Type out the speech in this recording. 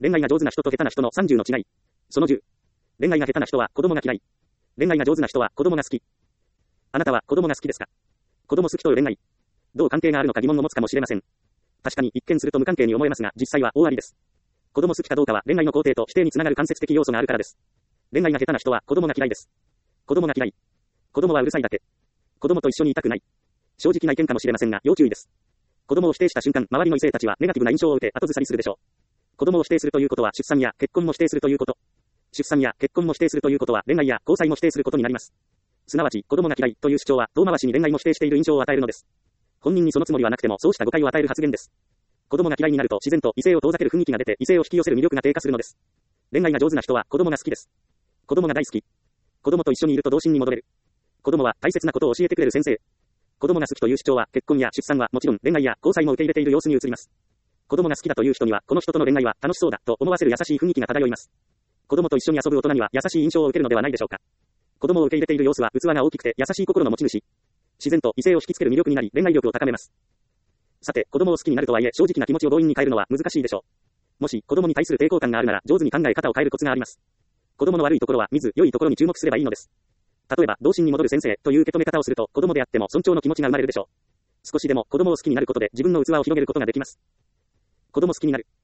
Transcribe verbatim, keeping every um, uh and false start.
恋愛が上手な人と下手な人のさんじゅうの違い。そのじゅう。恋愛が下手な人は子供が嫌い。恋愛が上手な人は子供が好き。あなたは子供が好きですか？子供好きと恋愛。どう関係があるのか疑問を持つかもしれません。確かに一見すると無関係に思えますが、実際は大ありです。子供好きかどうかは恋愛の肯定と否定につながる間接的要素があるからです。恋愛が下手な人は子供が嫌いです。子供が嫌い。子供はうるさいだけ。子供と一緒にいたくない。正直な意見かもしれませんが、要注意です。子供を否定した瞬間、周りの異性たちはネガティブな印象を受け後ずさりするでしょう。子供を否定するということは出産や結婚も否定するということ。出産や結婚も否定するということは恋愛や交際も否定することになります。すなわち、子供が嫌いという主張は遠回しに恋愛も否定している印象を与えるのです。本人にそのつもりはなくてもそうした誤解を与える発言です。子供が嫌いになると自然と異性を遠ざける雰囲気が出て異性を引き寄せる魅力が低下するのです。恋愛が上手な人は子供が好きです。子供が大好き。子供と一緒にいると童心に戻れる。子供は大切なことを教えてくれる先生。子供が好きという主張は結婚や出産はもちろん恋愛や交際も受け入れている様子に移ります。子供が好きだという人にはこの人との恋愛は楽しそうだと思わせる優しい雰囲気が漂います。子供と一緒に遊ぶ大人には優しい印象を受けるのではないでしょうか。子供を受け入れている様子は器が大きくて優しい心の持ち主。自然と異性を引きつける魅力になり恋愛力を高めます。さて、子供を好きになるとはいえ正直な気持ちを強引に変えるのは難しいでしょう。もし子供に対する抵抗感があるなら上手に考え方を変えるコツがあります。子供の悪いところは見ず良いところに注目すればいいのです。例えば童心に戻る先生という受け止め方をすると子供であっても尊重の気持ちが生まれるでしょう。少しでも子供を好きになることで自分の器を広げることができます。子供好きになる。